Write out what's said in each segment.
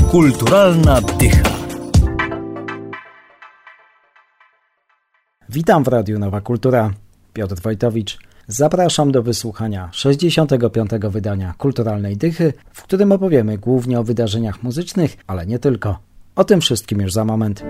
Kulturalna dycha. Witam w Radiu Nowa Kultura. Piotr Wojtowicz. Zapraszam do wysłuchania 65. wydania Kulturalnej Dychy, w którym opowiemy głównie o wydarzeniach muzycznych, ale nie tylko. O tym wszystkim już za moment.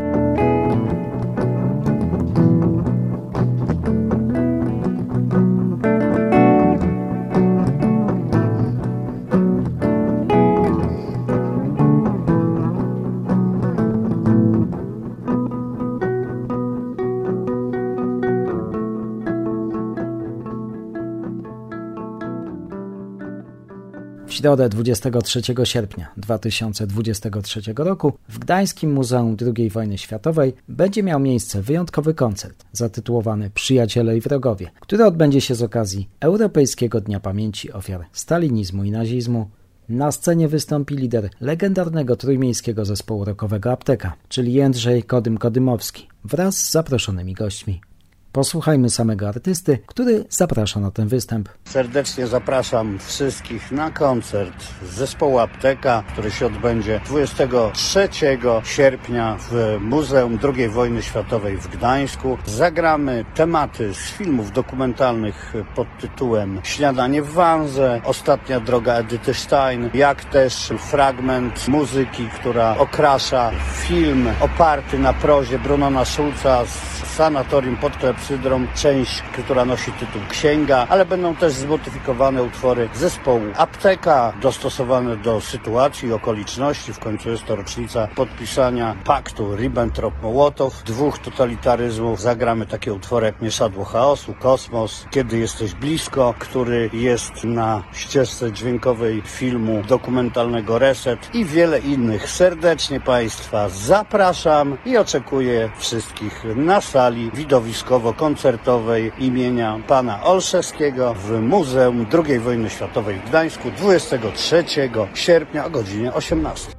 W środę 23 sierpnia 2023 roku w Gdańskim Muzeum II Wojny Światowej będzie miał miejsce wyjątkowy koncert zatytułowany Przyjaciele i Wrogowie, który odbędzie się z okazji Europejskiego Dnia Pamięci Ofiar Stalinizmu i Nazizmu. Na scenie wystąpi lider legendarnego trójmiejskiego zespołu rockowego Apteka, czyli Jędrzej Kodym-Kodymowski, wraz z zaproszonymi gośćmi. Posłuchajmy samego artysty, który zaprasza na ten występ. Serdecznie zapraszam wszystkich na koncert zespołu Apteka, który się odbędzie 23 sierpnia w Muzeum II Wojny Światowej w Gdańsku. Zagramy tematy z filmów dokumentalnych pod tytułem Śniadanie w Wandze, Ostatnia droga Edyty Stein, jak też fragment muzyki, która okrasza film oparty na prozie Brunona Schulza z Sanatorium pod Klepsydrą, część, która nosi tytuł Księga, ale będą też zmodyfikowane utwory zespołu Apteka, dostosowane do sytuacji i okoliczności. W końcu jest to rocznica podpisania paktu Ribbentrop-Mołotow, dwóch totalitaryzmów. Zagramy takie utwory jak Mieszadło chaosu, Kosmos, Kiedy jesteś blisko, który jest na ścieżce dźwiękowej filmu dokumentalnego Reset i wiele innych. Serdecznie Państwa zapraszam i oczekuję wszystkich na sali widowiskowo-koncertowej imienia pana Olszewskiego w Muzeum II Wojny Światowej w Gdańsku 23 sierpnia o godzinie 18.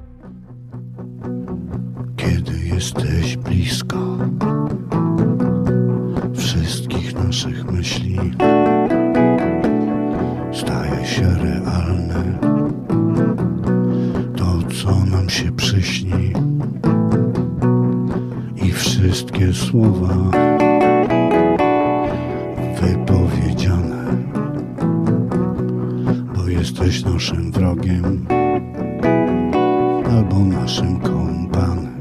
Kiedy jesteś blisko wszystkich naszych myśli, staje się realne to, co nam się przyśni. I wszystkie słowa wypowiedziane, bo jesteś naszym wrogiem albo naszym kompanem.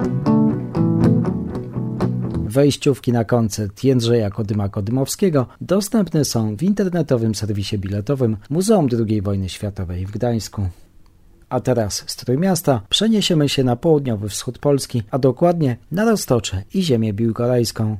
Wejściówki na koncert Jędrzeja Kodyma-Kodymowskiego dostępne są w internetowym serwisie biletowym Muzeum II Wojny Światowej w Gdańsku. A teraz z Trójmiasta przeniesiemy się na południowy wschód Polski, a dokładnie na Roztocze i ziemię biłgorajską.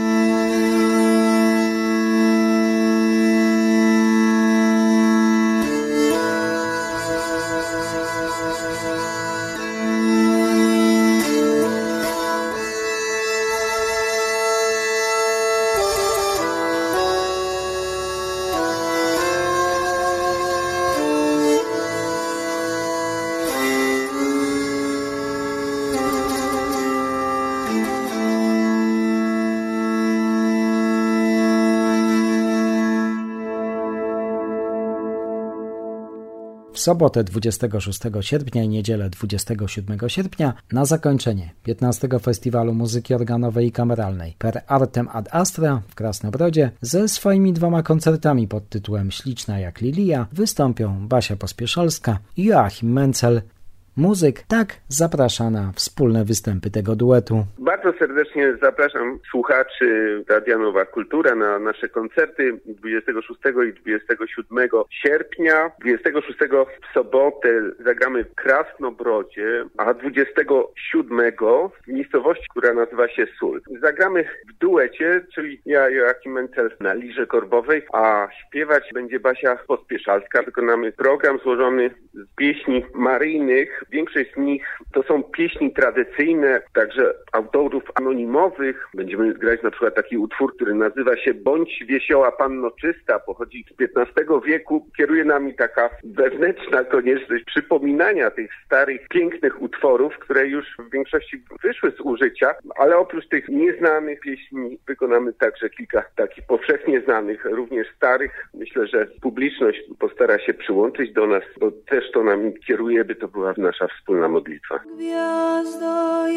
W sobotę 26 sierpnia i niedzielę 27 sierpnia na zakończenie 15. Festiwalu Muzyki Organowej i Kameralnej Per Artem ad Astra w Krasnobrodzie ze swoimi dwoma koncertami pod tytułem Śliczna jak Lilia wystąpią Basia Pospieszalska i Joachim Mencel. Muzyk tak zaprasza na wspólne występy tego duetu. Bardzo serdecznie zapraszam słuchaczy Radia Nowa Kultura na nasze koncerty 26 i 27 sierpnia. 26 w sobotę zagramy w Krasnobrodzie, a 27 w miejscowości, która nazywa się Sól. Zagramy w duecie, czyli ja, Joachim Mencel na lirze korbowej, a śpiewać będzie Basia Pospieszalska. Wykonamy program złożony z pieśni maryjnych. Większość z nich to są pieśni tradycyjne, także autorów anonimowych. Będziemy grać na przykład taki utwór, który nazywa się Bądź wiesioła panno czysta, pochodzi z XV wieku. Kieruje nami taka wewnętrzna konieczność przypominania tych starych, pięknych utworów, które już w większości wyszły z użycia, ale oprócz tych nieznanych pieśni wykonamy także kilka takich powszechnie znanych, również starych. Myślę, że publiczność postara się przyłączyć do nas, bo też to nami kieruje, by to była nasza nasza wspólna modlitwa. Gwiazdo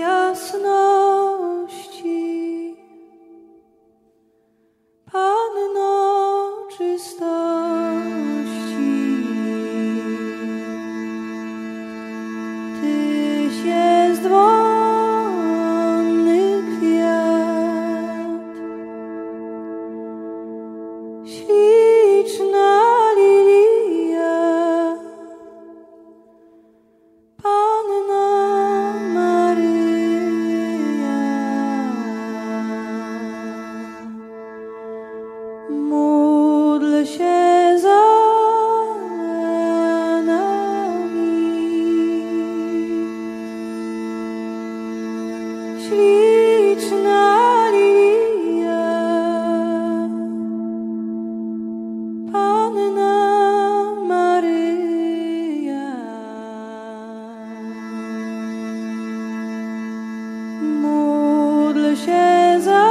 jasności, Panno czystości, Tyś jest wonny kwiat, śliczna lilia, Panna Maryja. Módl się za nami, śliczna lilia, Panna Maryja. Módl się za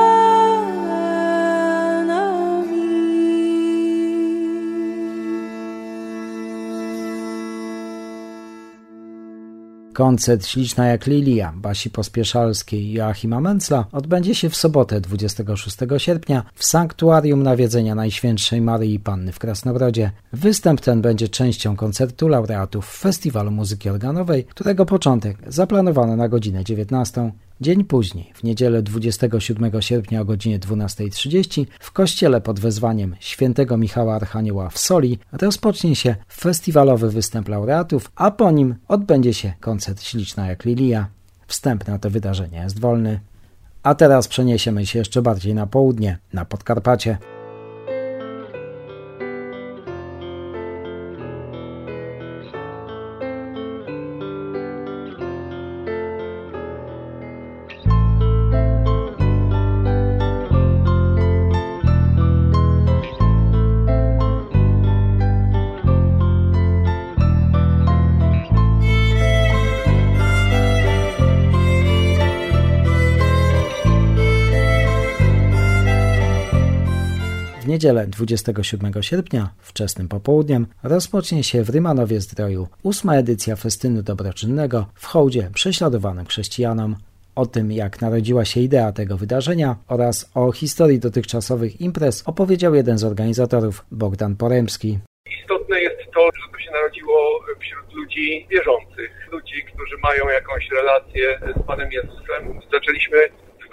Koncert Śliczna jak Lilia Basi Pospieszalskiej i Joachima Mencla odbędzie się w sobotę 26 sierpnia w Sanktuarium Nawiedzenia Najświętszej Maryi Panny w Krasnobrodzie. Występ ten będzie częścią koncertu laureatów Festiwalu Muzyki Organowej, którego początek zaplanowano na godzinę 19. Dzień później, w niedzielę 27 sierpnia o godzinie 12:30 w kościele pod wezwaniem Świętego Michała Archanioła w Soli rozpocznie się festiwalowy występ laureatów, a po nim odbędzie się koncert Śliczna jak Lilia. Wstęp na to wydarzenie jest wolny. A teraz przeniesiemy się jeszcze bardziej na południe, na Podkarpacie. W niedzielę 27 sierpnia, wczesnym popołudniem, rozpocznie się w Rymanowie-Zdroju 8. edycja festynu dobroczynnego w hołdzie prześladowanym chrześcijanom. O tym, jak narodziła się idea tego wydarzenia oraz o historii dotychczasowych imprez opowiedział jeden z organizatorów, Bogdan Poremski. Istotne jest to, że to się narodziło wśród ludzi wierzących, ludzi, którzy mają jakąś relację z Panem Jezusem. Zaczęliśmy w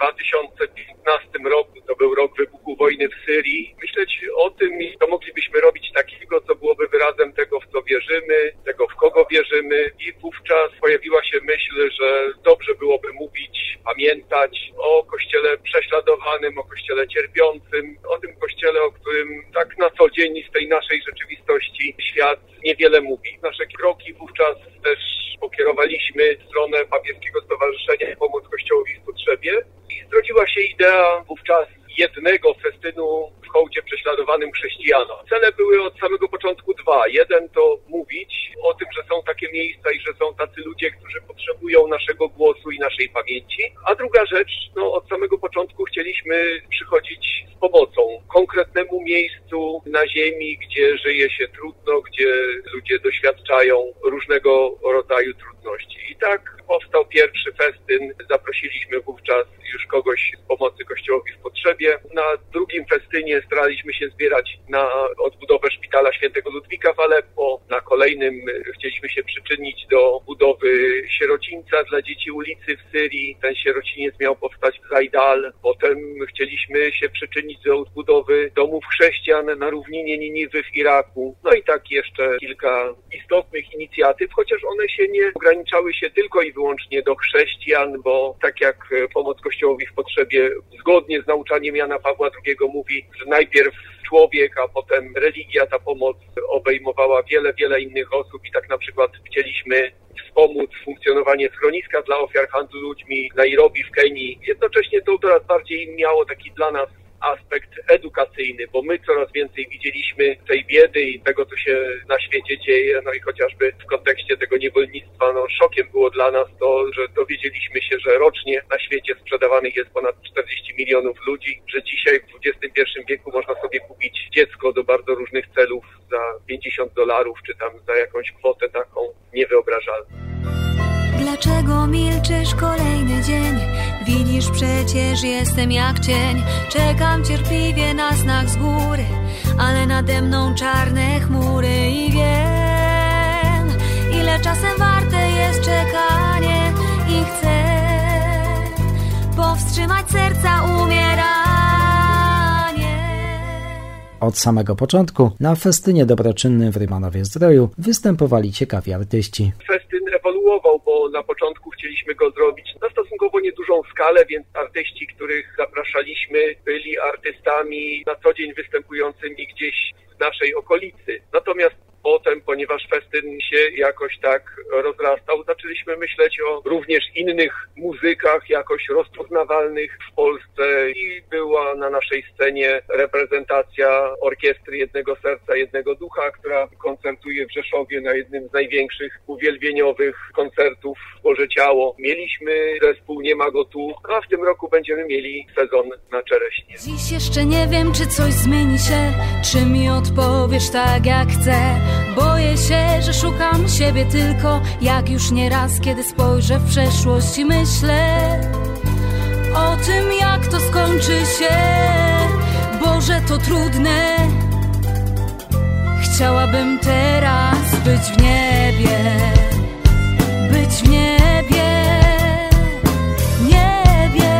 2015 roku, to był rok wybuchu wojny w Syrii, myśleć o tym, co moglibyśmy robić takiego, co byłoby wyrazem tego, w co wierzymy, tego, w kogo wierzymy, i wówczas pojawiła się myśl, że dobrze byłoby mówić, pamiętać o Kościele prześladowanym, o Kościele cierpiącym, o tym Kościele, o którym tak na co dzień z tej naszej rzeczywistości świat niewiele mówi. Nasze kroki wówczas też pokierowaliśmy w stronę Papieskiego Stowarzyszenia Pomoc Kościołowi w Potrzebie i zrodziła się idea wówczas jednego festynu w hołdzie prześladowanym chrześcijanom. Cele były od samego początku dwa. Jeden to mówić o tym, że są takie miejsca i że są tacy ludzie, którzy potrzebują naszego głosu i naszej pamięci. A druga rzecz, od samego początku chcieliśmy przychodzić z pomocą konkretnemu miejscu na ziemi, gdzie żyje się trudno, gdzie ludzie doświadczają różnego rodzaju trudności. I tak powstał pierwszy festyn. Zaprosiliśmy wówczas już kogoś z pomocy Kościołowi w Potrzebie. Na drugim festynie staraliśmy się zbierać na odbudowę szpitala świętego Ludwika w Aleppo. Na kolejnym chcieliśmy się przyczynić do budowy sierocińca dla dzieci ulicy w Syrii. Ten sierociniec miał powstać w Zajdal. Potem chcieliśmy się przyczynić do odbudowy domów chrześcijan na równinie Niniwy w Iraku. No i tak jeszcze kilka istotnych inicjatyw, chociaż one się nie ograniczały się tylko i wyłącznie do chrześcijan, bo tak jak Pomoc Kościołowi w Potrzebie zgodnie z nauczaniem Jana Pawła II mówi, że najpierw człowiek, a potem religia, ta pomoc obejmowała wiele innych osób i tak na przykład chcieliśmy wspomóc funkcjonowanie schroniska dla ofiar handlu ludźmi w Nairobi w Kenii. Jednocześnie to coraz bardziej miało taki dla nas aspekt edukacyjny, bo my coraz więcej widzieliśmy tej biedy i tego, co się na świecie dzieje, no i chociażby w kontekście tego niewolnictwa, szokiem było dla nas to, że dowiedzieliśmy się, że rocznie na świecie sprzedawanych jest ponad 40 milionów ludzi, że dzisiaj w XXI wieku można sobie kupić dziecko do bardzo różnych celów za $50, czy tam za jakąś kwotę taką niewyobrażalną. Dlaczego milczysz kolejny dzień? Widzisz przecież jestem jak cień. Czekam cierpliwie na znak z góry, ale nade mną czarne chmury i wiem, ile czasem warte jest czekanie i chcę powstrzymać serca umieranie. Od samego początku na festynie dobroczynnym w Rymanowie-Zdroju występowali ciekawi artyści. Festyn ewoluował, bo na początku chcieliśmy go zrobić na stosunkowo niedużą skalę, więc artyści, których zapraszaliśmy, byli artystami na co dzień występującymi gdzieś w naszej okolicy. Natomiast potem, ponieważ festyn się jakoś tak rozrastał, zaczęliśmy myśleć o również innych muzykach, jakoś rozpoznawalnych w Polsce i była na naszej scenie reprezentacja orkiestry Jednego Serca, Jednego Ducha, która koncertuje w Rzeszowie na jednym z największych uwielbieniowych koncertów Boże Ciało. Mieliśmy zespół Nie ma go tu, a w tym roku będziemy mieli sezon na Czereśnie. Dziś jeszcze nie wiem, czy coś zmieni się, czy mi odpowiesz tak jak chcę. Boję się, że szukam siebie tylko, jak już nieraz, kiedy spojrzę w przeszłość i myślę o tym, jak to skończy się. Boże, to trudne. Chciałabym teraz być w niebie, być w niebie, niebie.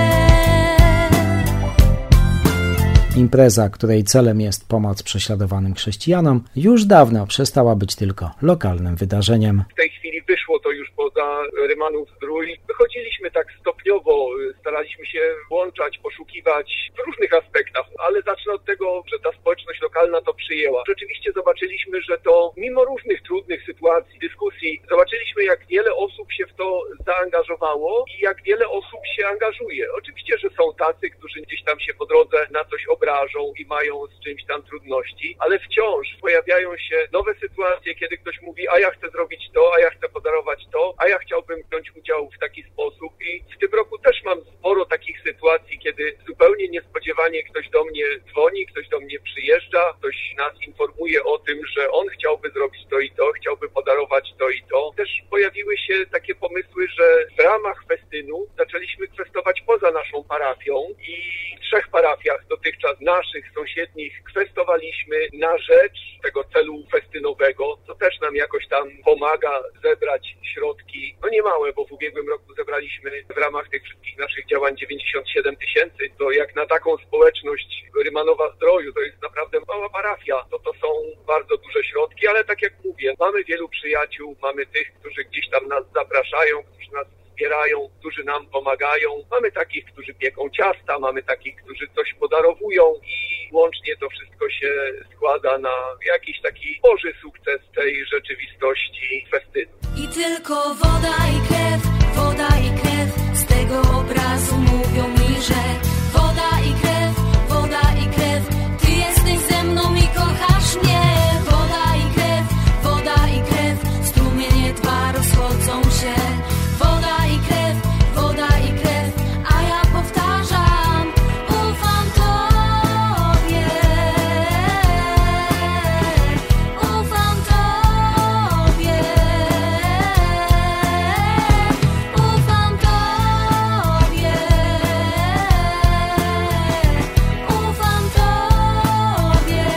Impreza, której celem jest pomoc prześladowanym chrześcijanom, już dawno przestała być tylko lokalnym wydarzeniem. W tej chwili wyszło to już poza Rymanów-Zdrój. Wychodziliśmy tak stopniowo, staraliśmy się włączać, poszukiwać w różnych aspektach, ale zacznę od tego, że ta społeczność lokalna to przyjęła. Rzeczywiście zobaczyliśmy, że to mimo różnych trudnych sytuacji, dyskusji, zobaczyliśmy, jak wiele osób się w to zaangażowało i jak wiele osób się angażuje. Oczywiście, że są tacy, którzy gdzieś tam się po drodze na coś obrażą i mają z czymś tam trudności, ale wciąż pojawiają się nowe sytuacje, kiedy ktoś mówi, a ja chcę zrobić to, a ja chcę podarować to, a ja chciałbym wziąć udział w taki sposób. I w tym roku też mam sporo takich sytuacji, kiedy zupełnie niespodziewanie ktoś do mnie dzwoni, ktoś do mnie przyjeżdża, ktoś nas informuje o tym, że on chciałby zrobić to i to, chciałby podarować to i to. Też pojawiły się takie pomysły, że w ramach festynu zaczęliśmy kwestować poza naszą parafią i w 3 parafiach dotychczas naszych, sąsiednich kwestowaliśmy na rzecz tego celu festynowego, co też nam jakoś tam pomaga zebrać środki, no niemałe, bo w ubiegłym roku zebraliśmy w ramach tych wszystkich naszych działań 97 000, to jak na taką społeczność Rymanowa-Zdroju, to jest naprawdę mała parafia, to są bardzo duże środki, ale tak jak mówię, mamy wielu przyjaciół, mamy tych, którzy gdzieś tam nas zapraszają, którzy nas wspierają, którzy nam pomagają. Mamy takich, którzy pieką ciasta, mamy takich, którzy coś podarowują i łącznie to wszystko się składa na jakiś taki Boży sukces tej rzeczywistości festynu. I tylko woda i krew, woda i krew, z tego obrazu mówią mi, że woda i krew, woda i krew, ty jesteś ze mną i kochasz mnie. Woda i krew, woda i krew, strumienie dwa rozchodzą się. Woda i krew, a ja powtarzam, ufam Tobie, ufam Tobie, ufam Tobie, ufam Tobie.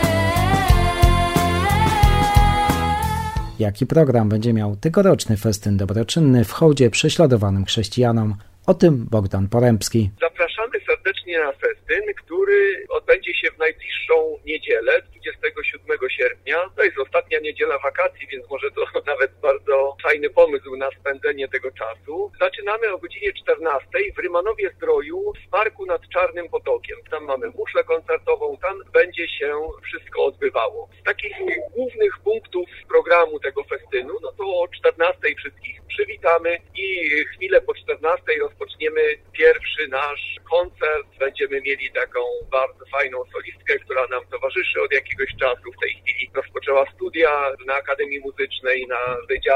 Jaki program będzie miał tegoroczny festyn dobroczynny w hołdzie prześladowanym chrześcijanom? O tym Bogdan Porębski. Zapraszamy serdecznie na festyn, który odbędzie się w najbliższą niedzielę, 27 sierpnia. To jest ostatnia niedziela wakacji, więc może to nawet bardzo fajny pomysł na spędzenie tego czasu. Zaczynamy o godzinie 14 w Rymanowie-Zdroju w parku nad Czarnym Potokiem. Tam mamy muszlę koncertową, tam będzie się wszystko odbywało. Z takich głównych punktów programu tego festynu, no to o 14 wszystkich przywitamy i chwilę po 14 rozpoczniemy pierwszy nasz koncert. Będziemy mieli taką bardzo fajną solistkę, która nam towarzyszy od jakiegoś czasu. W tej chwili rozpoczęła studia na Akademii Muzycznej na Wydziale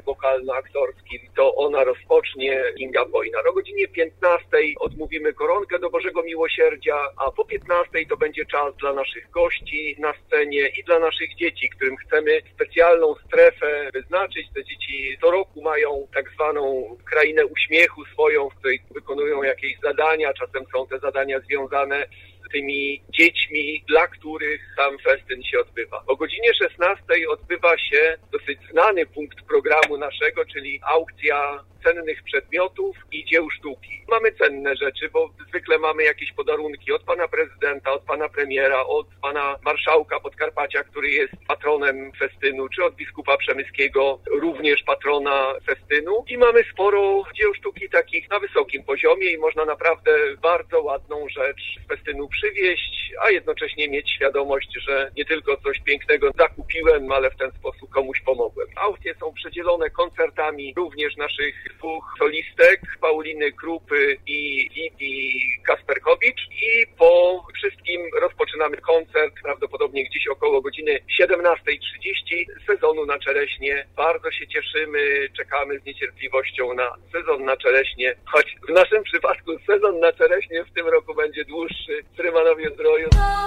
wokalno-aktorskim, to ona rozpocznie Kinga Boynar. O godzinie 15 odmówimy koronkę do Bożego Miłosierdzia, a po 15 to będzie czas dla naszych gości na scenie i dla naszych dzieci, którym chcemy specjalną strefę wyznaczyć. Te dzieci co roku mają tak zwaną krainę uśmiechu swoją, w której wykonują jakieś zadania. Czasem są te zadania związane z tymi dziećmi, dla których tam festyn się odbywa. O godzinie 16 odbywa się dosyć znany punkt programu naszego, czyli aukcja cennych przedmiotów i dzieł sztuki. Mamy cenne rzeczy, bo zwykle mamy jakieś podarunki od pana prezydenta, od pana premiera, od pana marszałka Podkarpacia, który jest patronem festynu, czy od biskupa Przemyskiego, również patrona festynu. I mamy sporo dzieł sztuki takich na wysokim poziomie i można naprawdę bardzo ładną rzecz z festynu przywieźć, a jednocześnie mieć świadomość, że nie tylko coś pięknego zakupiłem, ale w ten sposób komuś pomogłem. Aukcje są przedzielone koncertami również naszych dwóch solistek, Pauliny Krupy i Lidii Kasperkowicz, i po wszystkim rozpoczynamy koncert, prawdopodobnie gdzieś około godziny 17:30 sezonu na Czereśnie. Bardzo się cieszymy, czekamy z niecierpliwością na sezon na Czereśnie, choć w naszym przypadku sezon na Czereśnie w tym roku będzie dłuższy w Rymanowie Zdroju.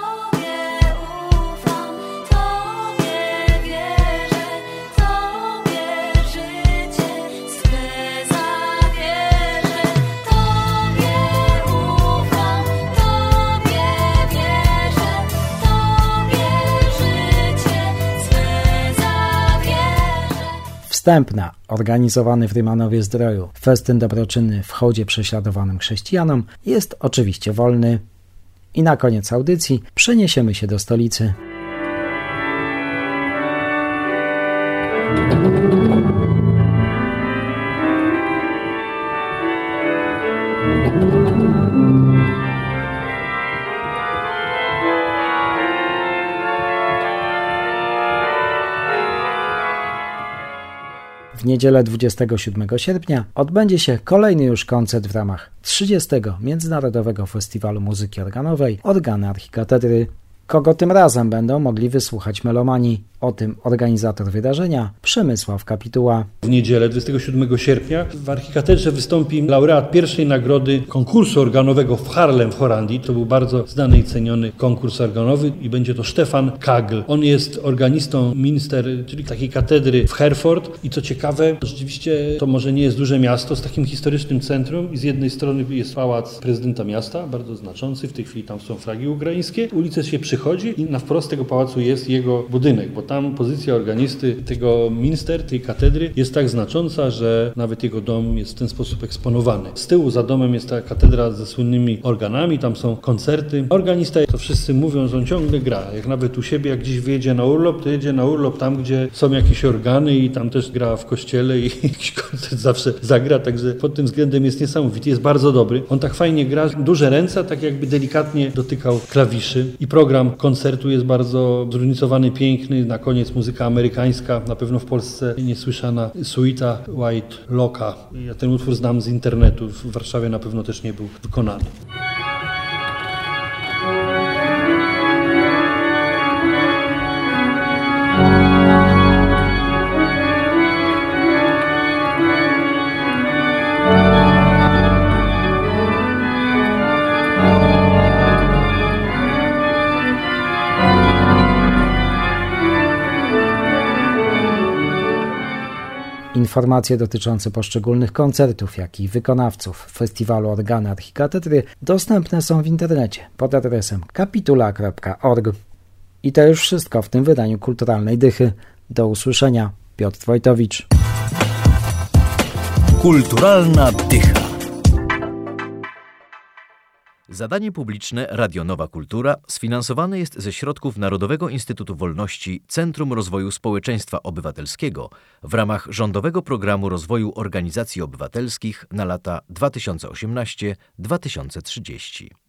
Wstępna, organizowany w Rymanowie Zdroju festyn dobroczynny w hołdzie prześladowanym chrześcijanom jest oczywiście wolny. I na koniec audycji przeniesiemy się do stolicy. W niedzielę 27 sierpnia odbędzie się kolejny już koncert w ramach 30. Międzynarodowego Festiwalu Muzyki Organowej Organy Archikatedry. Kogo tym razem będą mogli wysłuchać melomani? O tym organizator wydarzenia Przemysław Kapituła. W niedzielę 27 sierpnia w Archikatedrze wystąpi laureat pierwszej nagrody konkursu organowego w Haarlem w Holandii. To był bardzo znany i ceniony konkurs organowy i będzie to Stefan Kagl. On jest organistą Münster, czyli takiej katedry w Herford i co ciekawe, rzeczywiście to może nie jest duże miasto z takim historycznym centrum i z jednej strony jest pałac prezydenta miasta, bardzo znaczący, w tej chwili tam są flagi ukraińskie, ulicę się przychodzi i na wprost tego pałacu jest jego budynek, bo tam pozycja organisty tego Münster, tej katedry jest tak znacząca, że nawet jego dom jest w ten sposób eksponowany. Z tyłu za domem jest ta katedra ze słynnymi organami, tam są koncerty. Organista, to wszyscy mówią, że on ciągle gra. Jak nawet u siebie, jak gdzieś wyjedzie na urlop, to jedzie na urlop tam, gdzie są jakieś organy i tam też gra w kościele i jakiś koncert zawsze zagra, także pod tym względem jest niesamowity, jest bardzo dobry. On tak fajnie gra, duże ręce, tak jakby delikatnie dotykał klawiszy i program koncertu jest bardzo zróżnicowany, piękny. Na koniec muzyka amerykańska, na pewno w Polsce niesłyszana suita White Locka. Ja ten utwór znam z internetu, w Warszawie na pewno też nie był wykonany. Informacje dotyczące poszczególnych koncertów, jak i wykonawców Festiwalu Organy Archikatedry dostępne są w internecie pod adresem kapitula.org. I to już wszystko w tym wydaniu Kulturalnej Dychy. Do usłyszenia. Piotr Wojtowicz. Kulturalna Dycha. Zadanie publiczne Radio Nowa Kultura sfinansowane jest ze środków Narodowego Instytutu Wolności Centrum Rozwoju Społeczeństwa Obywatelskiego w ramach Rządowego Programu Rozwoju Organizacji Obywatelskich na lata 2018-2030.